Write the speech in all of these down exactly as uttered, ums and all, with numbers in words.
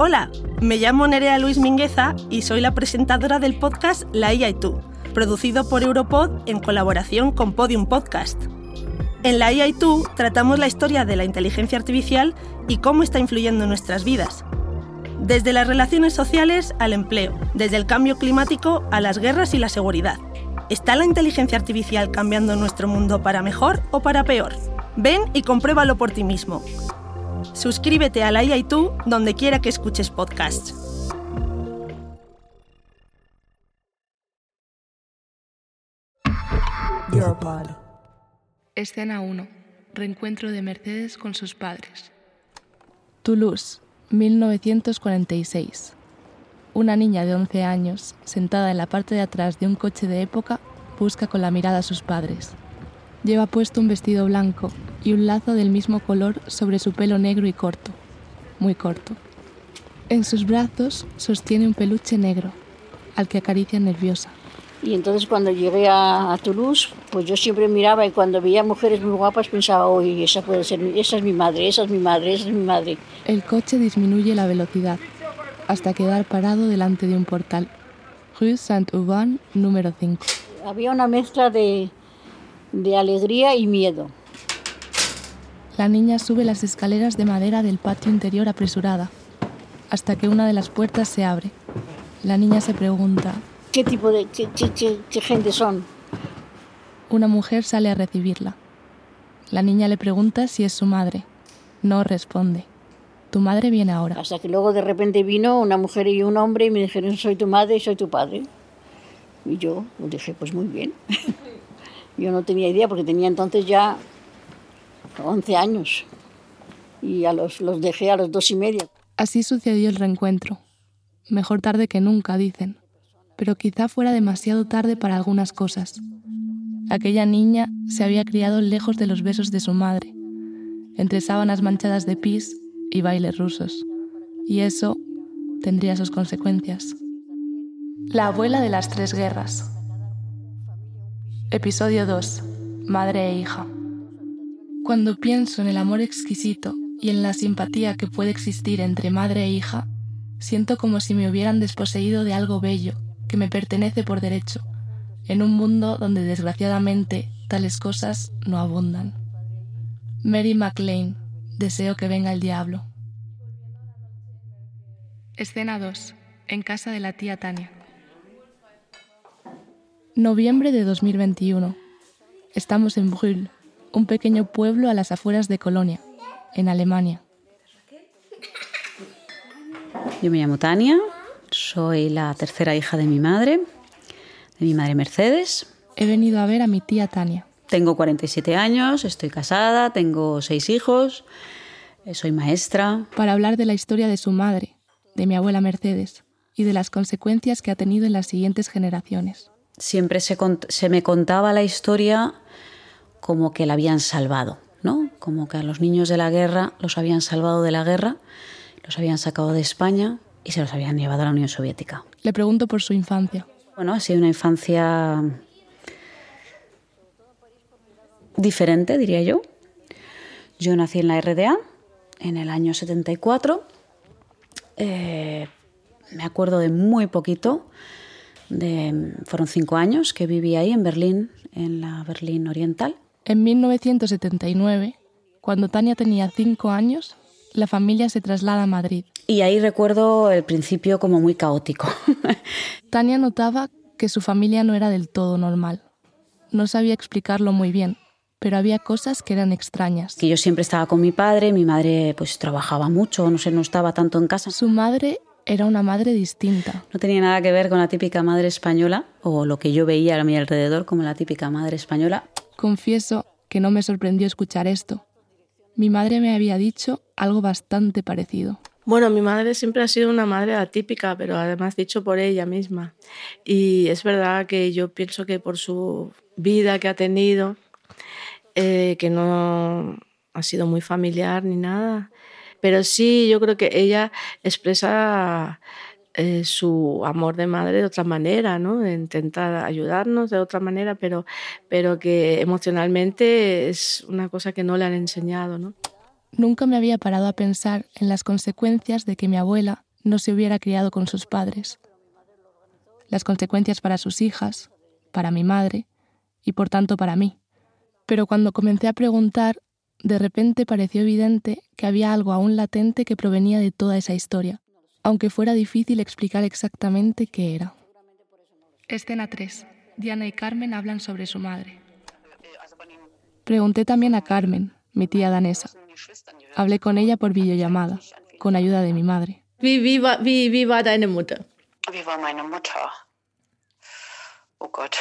Hola, me llamo Nerea Luis Mingueza y soy la presentadora del podcast La I A y tú, producido por Europod en colaboración con Podium Podcast. En La I A y tú tratamos la historia de la inteligencia artificial y cómo está influyendo en nuestras vidas. Desde las relaciones sociales al empleo, desde el cambio climático a las guerras y la seguridad. ¿Está la inteligencia artificial cambiando nuestro mundo para mejor o para peor? Ven y compruébalo por ti mismo. Suscríbete a La I A y tú donde quiera que escuches podcasts. Europod. Escena uno. Reencuentro de Mercedes con sus padres. Toulouse, mil novecientos cuarenta y seis. Una niña de once años, sentada en la parte de atrás de un coche de época, busca con la mirada a sus padres. Lleva puesto un vestido blanco y un lazo del mismo color sobre su pelo negro y corto, muy corto. En sus brazos sostiene un peluche negro, al que acaricia nerviosa. Y entonces cuando llegué a, a Toulouse, pues yo siempre miraba y cuando veía mujeres muy guapas pensaba, uy, esa puede ser, esa es mi madre, esa es mi madre, esa es mi madre. El coche disminuye la velocidad hasta quedar parado delante de un portal. Rue Saint-Ouen, número cinco. Había una mezcla de, de alegría y miedo. La niña sube las escaleras de madera del patio interior apresurada, hasta que una de las puertas se abre. La niña se pregunta: ¿Qué tipo de qué, qué, qué, qué gente son? Una mujer sale a recibirla. La niña le pregunta si es su madre. No responde. Tu madre viene ahora. Hasta que luego de repente vino una mujer y un hombre y me dijeron, soy tu madre y soy tu padre. Y yo dije, pues muy bien. Yo no tenía idea porque tenía entonces ya once años. Y a los, los dejé a los dos y media. Así sucedió el reencuentro. Mejor tarde que nunca, dicen. Pero quizá fuera demasiado tarde para algunas cosas. Aquella niña se había criado lejos de los besos de su madre, entre sábanas manchadas de pis y bailes rusos. Y eso tendría sus consecuencias. La abuela de las tres guerras. Episodio dos. Madre e hija. Cuando pienso en el amor exquisito y en la simpatía que puede existir entre madre e hija, siento como si me hubieran desposeído de algo bello que me pertenece por derecho, en un mundo donde desgraciadamente tales cosas no abundan. Mary MacLane, Deseo que venga el diablo. Escena dos. En casa de la tía Tania. Noviembre de dos mil veintiuno. Estamos en Brühl, un pequeño pueblo a las afueras de Colonia, en Alemania. Yo me llamo Tania. Soy la tercera hija de mi madre, de mi madre Mercedes. He venido a ver a mi tía Tania. Tengo cuarenta y siete años, estoy casada, tengo seis hijos, soy maestra. Para hablar de la historia de su madre, de mi abuela Mercedes, y de las consecuencias que ha tenido en las siguientes generaciones. Siempre se, cont- se me contaba la historia como que la habían salvado, ¿no? Como que a los niños de la guerra los habían salvado de la guerra, los habían sacado de España y se los habían llevado a la Unión Soviética. Le pregunto por su infancia. Bueno, ha sido una infancia diferente, diría yo. Yo nací en la R D A en el año setenta y cuatro. Eh, me acuerdo de muy poquito. De, fueron cinco años que viví ahí en Berlín, en la Berlín Oriental. En mil novecientos setenta y nueve, cuando Tania tenía cinco años, la familia se traslada a Madrid. Y ahí recuerdo el principio como muy caótico. Tania notaba que su familia no era del todo normal. No sabía explicarlo muy bien, pero había cosas que eran extrañas. Que yo siempre estaba con mi padre, mi madre pues trabajaba mucho, no sé, no estaba tanto en casa. Su madre era una madre distinta. No tenía nada que ver con la típica madre española, o lo que yo veía a mi alrededor como la típica madre española. Confieso que no me sorprendió escuchar esto. Mi madre me había dicho algo bastante parecido. Bueno, mi madre siempre ha sido una madre atípica, pero además dicho por ella misma. Y es verdad que yo pienso que por su vida que ha tenido, eh, que no ha sido muy familiar ni nada, pero sí yo creo que ella expresa eh, su amor de madre de otra manera, ¿no? De intentar ayudarnos de otra manera, pero, pero que emocionalmente es una cosa que no le han enseñado, ¿no? Nunca me había parado a pensar en las consecuencias de que mi abuela no se hubiera criado con sus padres. Las consecuencias para sus hijas, para mi madre y por tanto para mí. Pero cuando comencé a preguntar, de repente pareció evidente que había algo aún latente que provenía de toda esa historia, aunque fuera difícil explicar exactamente qué era. Escena tres. Diana y Carmen hablan sobre su madre. Pregunté también a Carmen, mi tía danesa. Hablé con ella por videollamada, con ayuda de mi madre. Wie, wie, war, wie, wie war deine Mutter? Wie war meine Mutter? Oh Gott.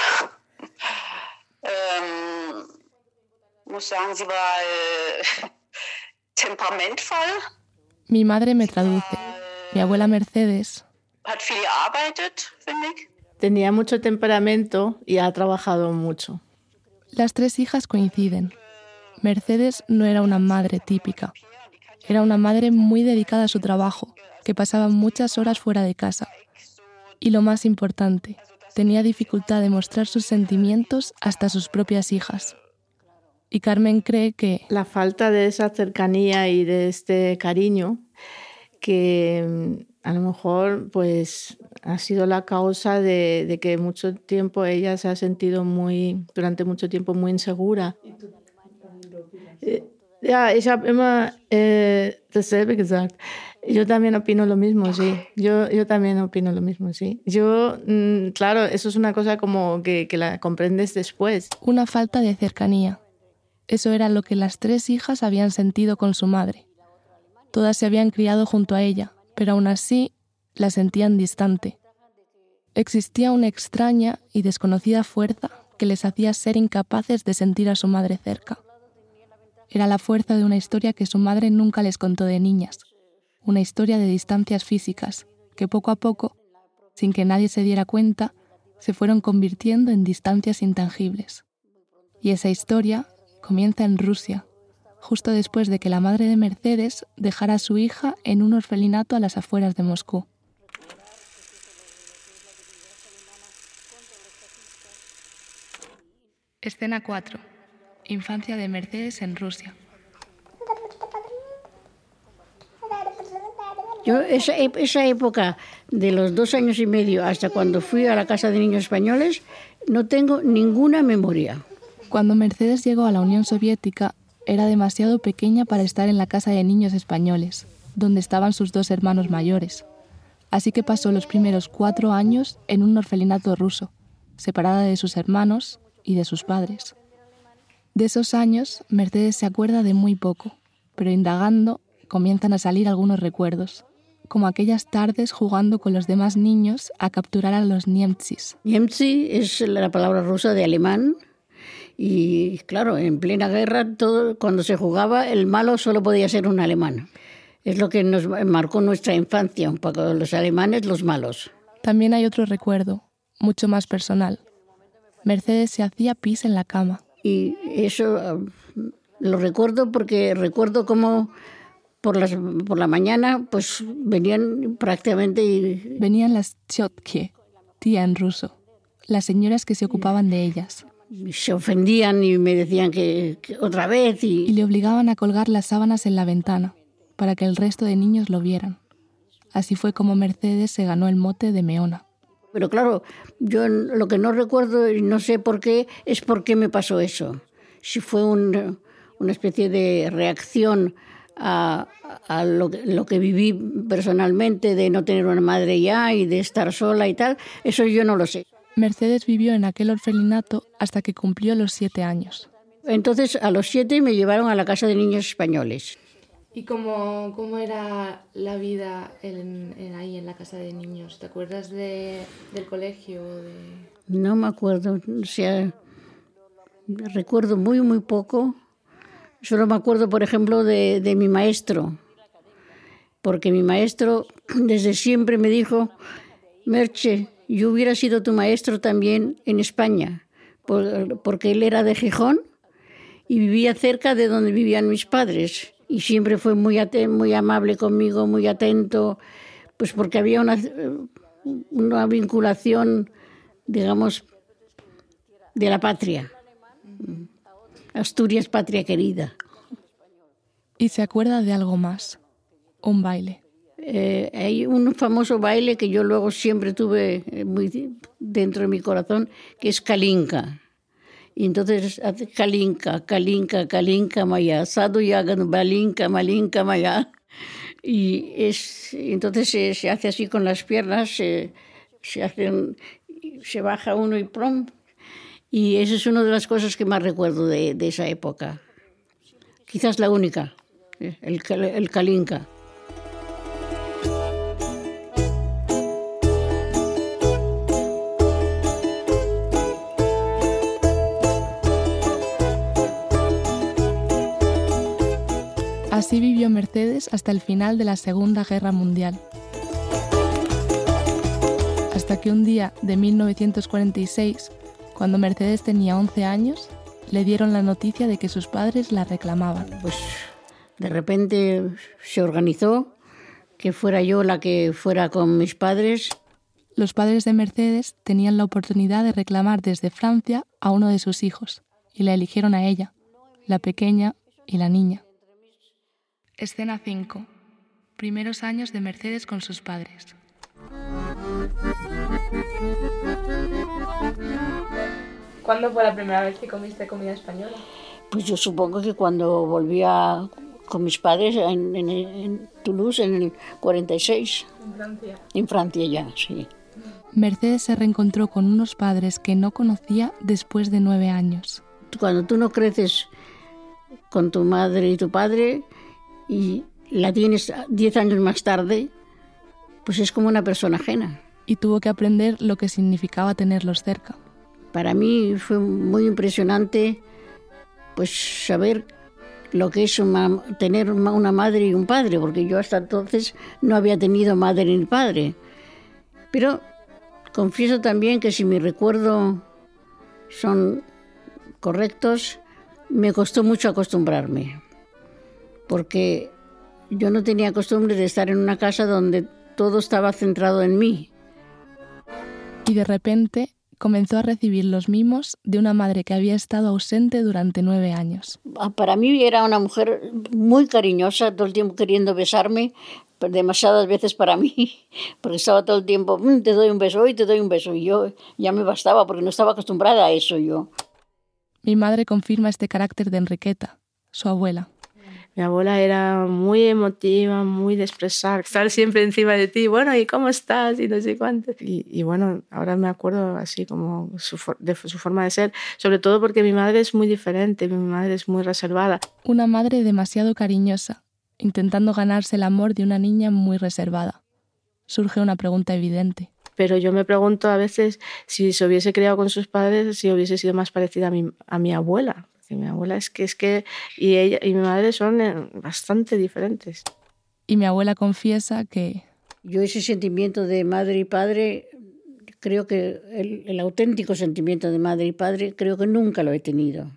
ähm, muss sagen, sie war äh, temperamentvoll. Mi madre me traduce. Mi abuela Mercedes Hat viel gearbeitet, finde ich. Tenía mucho temperamento y ha trabajado mucho. Las tres hijas coinciden. Mercedes no era una madre típica. Era una madre muy dedicada a su trabajo, que pasaba muchas horas fuera de casa. Y lo más importante, tenía dificultad de mostrar sus sentimientos hasta sus propias hijas. Y Carmen cree que la falta de esa cercanía y de este cariño que a lo mejor pues ha sido la causa de, de que mucho tiempo ella se ha sentido muy, durante mucho tiempo muy insegura. Ja, ich habe immer äh, dasselbe gesagt. Yo también opino lo mismo, sí. Yo, yo también opino lo mismo, sí. Yo, mmm, claro, eso es una cosa como que, que la comprendes después. Una falta de cercanía. Eso era lo que las tres hijas habían sentido con su madre. Todas se habían criado junto a ella, pero aún así la sentían distante. Existía una extraña y desconocida fuerza que les hacía ser incapaces de sentir a su madre cerca. Era la fuerza de una historia que su madre nunca les contó de niñas, una historia de distancias físicas que poco a poco, sin que nadie se diera cuenta, se fueron convirtiendo en distancias intangibles. Y esa historia comienza en Rusia, justo después de que la madre de Mercedes dejara a su hija en un orfelinato a las afueras de Moscú. Escena cuatro. Infancia de Mercedes en Rusia. Yo esa, esa época de los dos años y medio hasta cuando fui a la Casa de Niños Españoles no tengo ninguna memoria. Cuando Mercedes llegó a la Unión Soviética era demasiado pequeña para estar en la Casa de Niños Españoles, donde estaban sus dos hermanos mayores. Así que pasó los primeros cuatro años en un orfelinato ruso, separada de sus hermanos y de sus padres. De esos años, Mercedes se acuerda de muy poco, pero indagando comienzan a salir algunos recuerdos, como aquellas tardes jugando con los demás niños a capturar a los Niemtsis. Niemtsi es la palabra rusa de alemán y, claro, en plena guerra, todo, cuando se jugaba, el malo solo podía ser un alemán. Es lo que nos marcó nuestra infancia, un poco los alemanes, los malos. También hay otro recuerdo, mucho más personal. Mercedes se hacía pis en la cama. Y eso uh, lo recuerdo porque recuerdo cómo por, las, por la mañana pues venían prácticamente... Y... Venían las tchotke, tía en ruso, las señoras que se ocupaban de ellas. Se ofendían y me decían que, que otra vez y... Y le obligaban a colgar las sábanas en la ventana para que el resto de niños lo vieran. Así fue como Mercedes se ganó el mote de Meona. Pero claro, yo lo que no recuerdo y no sé por qué es por qué me pasó eso. Si fue un, una especie de reacción a, a lo, lo que viví personalmente, de no tener una madre ya y de estar sola y tal, eso yo no lo sé. Mercedes vivió en aquel orfelinato hasta que cumplió los siete años. Entonces, a los siete me llevaron a la Casa de Niños Españoles. ¿Y cómo, cómo era la vida en, en ahí en la Casa de Niños? ¿Te acuerdas de, del colegio? De... No me acuerdo, o sea, recuerdo muy, muy poco. Solo me acuerdo, por ejemplo, de, de mi maestro, porque mi maestro desde siempre me dijo, Merche, yo hubiera sido tu maestro también en España, por, porque él era de Gijón y vivía cerca de donde vivían mis padres. Y siempre fue muy, aten- muy amable conmigo, muy atento, pues porque había una, una vinculación, digamos, de la patria. Asturias, patria querida. Y se acuerda de algo más, un baile. eh, hay un famoso baile que yo luego siempre tuve muy dentro de mi corazón, que es Kalinka. Y entonces hace Kalinka, Kalinka, Kalinka Maya, Sadhu Yagan, Balinka, Malinka Maya. Y es, entonces se, se hace así con las piernas, se, se, hacen, se baja uno y prom. Y esa es una de las cosas que más recuerdo de, de esa época. Quizás la única, el, el Kalinka. Así vivió Mercedes hasta el final de la Segunda Guerra Mundial. Hasta que un día de mil novecientos cuarenta y seis, cuando Mercedes tenía once años, le dieron la noticia de que sus padres la reclamaban. Pues de repente se organizó que fuera yo la que fuera con mis padres. Los padres de Mercedes tenían la oportunidad de reclamar desde Francia a uno de sus hijos y la eligieron a ella, la pequeña y la niña. Escena cinco. Primeros años de Mercedes con sus padres. ¿Cuándo fue la primera vez que comiste comida española? Pues yo supongo que cuando volvía con mis padres en, en, en Toulouse en el cuarenta y seis. En Francia. En Francia ya, sí. Mercedes se reencontró con unos padres que no conocía después de nueve años. Cuando tú no creces con tu madre y tu padre y la tienes diez años más tarde, pues es como una persona ajena. Y tuvo que aprender lo que significaba tenerlos cerca. Para mí fue muy impresionante pues saber lo que es una, tener una madre y un padre, porque yo hasta entonces no había tenido madre ni padre. Pero confieso también que si mi recuerdo son correctos, me costó mucho acostumbrarme, porque yo no tenía costumbre de estar en una casa donde todo estaba centrado en mí. Y de repente comenzó a recibir los mimos de una madre que había estado ausente durante nueve años. Para mí era una mujer muy cariñosa, todo el tiempo queriendo besarme, pero demasiadas veces para mí, porque estaba todo el tiempo, mmm, te doy un beso hoy, te doy un beso, y yo ya me bastaba, porque no estaba acostumbrada a eso yo. Mi madre confirma este carácter de Enriqueta, su abuela. Mi abuela era muy emotiva, muy de expresar, estar siempre encima de ti, bueno, ¿y cómo estás? Y no sé cuánto. Y, y bueno, ahora me acuerdo así como su, for- de su forma de ser, sobre todo porque mi madre es muy diferente, mi madre es muy reservada. Una madre demasiado cariñosa, intentando ganarse el amor de una niña muy reservada. Surge una pregunta evidente. Pero yo me pregunto a veces si se hubiese criado con sus padres, si hubiese sido más parecida a mi, a mi abuela. Porque mi abuela es que, es que y ella y mi madre son bastante diferentes. Y mi abuela confiesa que... Yo ese sentimiento de madre y padre, creo que el, el auténtico sentimiento de madre y padre, creo que nunca lo he tenido.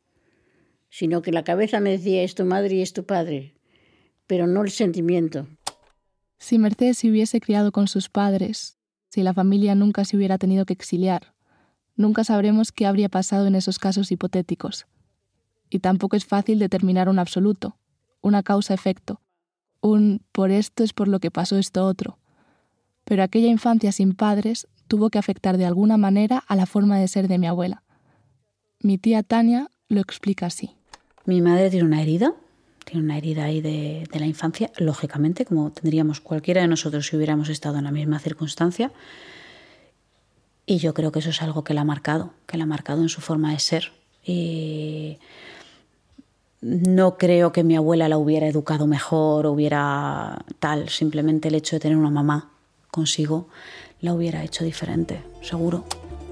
Sino que la cabeza me decía, es tu madre y es tu padre, pero no el sentimiento. Si Mercedes se hubiese criado con sus padres, si la familia nunca se hubiera tenido que exiliar, nunca sabremos qué habría pasado en esos casos hipotéticos. Y tampoco es fácil determinar un absoluto, una causa-efecto, un por esto es por lo que pasó esto otro. Pero aquella infancia sin padres tuvo que afectar de alguna manera a la forma de ser de mi abuela. Mi tía Tania lo explica así. Mi madre tiene una herida, tiene una herida ahí de, de la infancia, lógicamente, como tendríamos cualquiera de nosotros si hubiéramos estado en la misma circunstancia. Y yo creo que eso es algo que la ha marcado, que la ha marcado en su forma de ser. Y no creo que mi abuela la hubiera educado mejor, hubiera tal, simplemente el hecho de tener una mamá consigo la hubiera hecho diferente, seguro.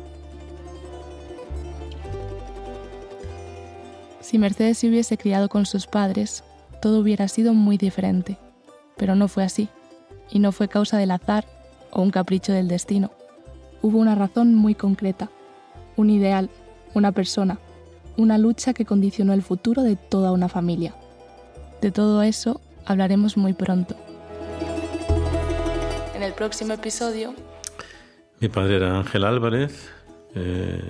Si Mercedes se hubiese criado con sus padres, todo hubiera sido muy diferente. Pero no fue así, y no fue causa del azar o un capricho del destino. Hubo una razón muy concreta, un ideal, una persona, una lucha que condicionó el futuro de toda una familia. De todo eso hablaremos muy pronto. En el próximo episodio... Mi padre era Ángel Álvarez, eh,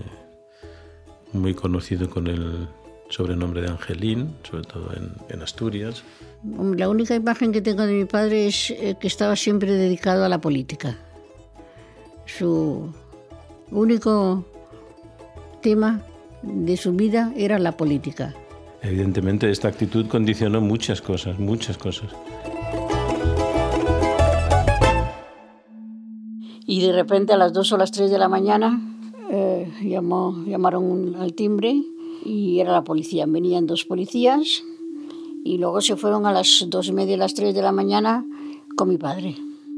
muy conocido con el sobrenombre de Angelín, sobre todo en, en Asturias. La única imagen que tengo de mi padre es que estaba siempre dedicado a la política. Su único tema de su vida era la política. Evidentemente esta actitud condicionó muchas cosas, muchas cosas. Y de repente a las dos o las tres de la mañana eh, llamó, llamaron al timbre y era la policía. Venían dos policías y luego se fueron a las dos y media, las tres de la mañana con mi padre.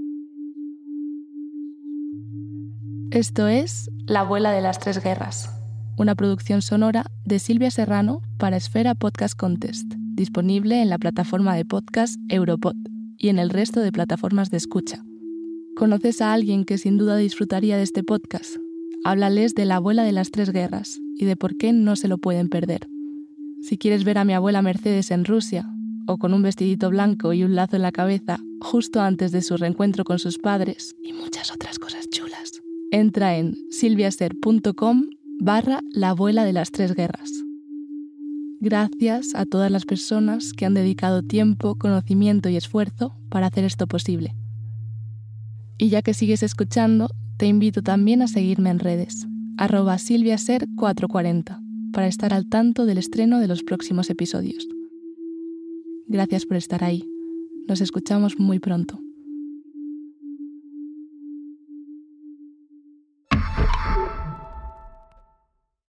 Esto es La abuela de las tres guerras, una producción sonora de Silvia Serrano para Esfera Podcast Contest, disponible en la plataforma de podcast Europod y en el resto de plataformas de escucha. ¿Conoces a alguien que sin duda disfrutaría de este podcast? Háblales de La abuela de las tres guerras y de por qué no se lo pueden perder. Si quieres ver a mi abuela Mercedes en Rusia, o con un vestidito blanco y un lazo en la cabeza justo antes de su reencuentro con sus padres, y muchas otras cosas chulas, entra en silviaser.com barra la abuela de las tres guerras. Gracias a todas las personas que han dedicado tiempo, conocimiento y esfuerzo para hacer esto posible. Y ya que sigues escuchando, te invito también a seguirme en redes, arroba silviaser cuatrocientos cuarenta, para estar al tanto del estreno de los próximos episodios. Gracias por estar ahí. Nos escuchamos muy pronto.